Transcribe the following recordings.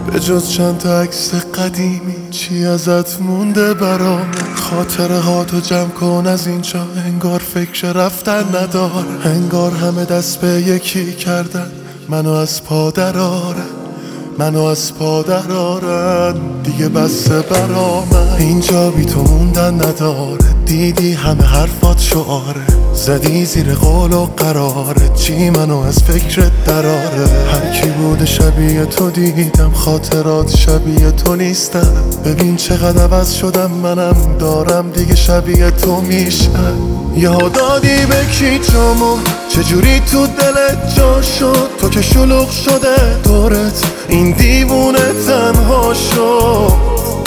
به جز چند تا عکس قدیمی چی ازت مونده برام؟ خاطره ها تو جمع کن از اینجا، انگار فکر رفتن نداره، انگار همه دست به یکی کردن منو از پا درارن، منو از پا درارن. دیگه بسه برامن، اینجا بی تو موندن نداره. دیدی همه حرفات شعاره، زدی زیر قول و قراره، چی منو از فکرت دراره. هر کی بوده شبیه تو دیدم، خاطرات شبیه تو نیستم. ببین چقدر عوض شدم، منم دارم دیگه شبیه تو میشم. یاد دادی به کی جامو، چجوری تو دلت جا شد؟ تو که شلوغ شده دورت، این دیوونه تنها شد،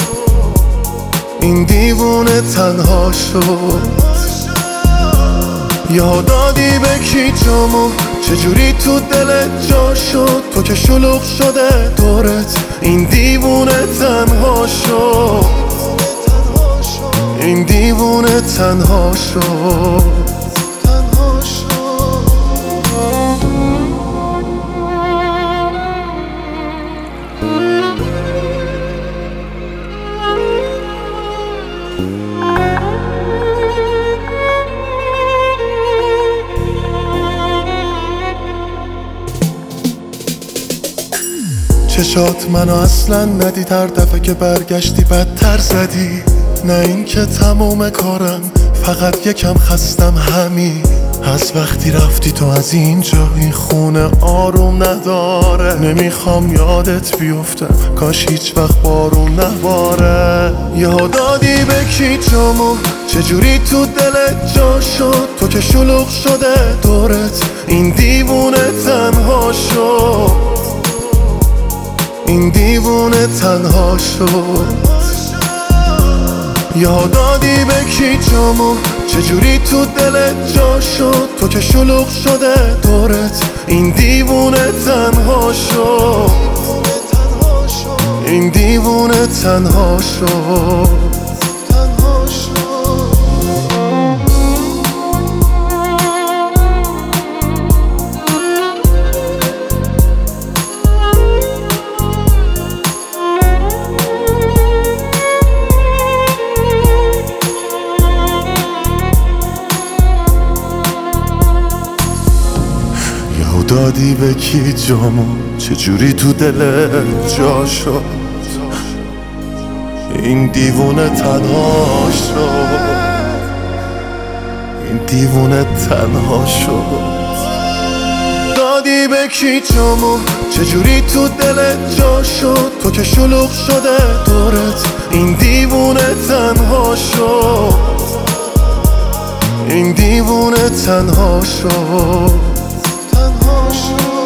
این دیوونه تنها شد. یاد دادی به کی جامو، چجوری تو دلت جا شد؟ تو که شلوغ شده دورت، این دیوونه تنها شد، این دیوونه تنها شد. چشات منو اصلا ندید، هر دفعه که برگشتی بدتر زدی. نه این که تموم کارم، فقط یکم خستم همین. از وقتی رفتی تو از اینجا، این خونه آروم نداره. نمیخوام یادت بیفتم، کاش هیچ وقت بارون نباره. یاد دادی به کی جامو، چجوری تو دلت جا شد؟ تو که شلوغ شده دورت، این دیوونه تنها شد، این دیوونه تنها شد. یاد دادی به کی جامو، چجوری تو دلت جا شد؟ تو که شلوغ شده دورت، این دیوونه تنها شد، این دیوونه تنها شد. دادی به کی جامو، چجوری تو دلت جا شد؟ این دیوونه تنها شد، این دیوونه تنها شد. دادی به کی جامو، چجوری تو دلت جا شد؟ تو که شلوغ شده دورت، این دیوونه تنها شد، این دیوونه تنها شد.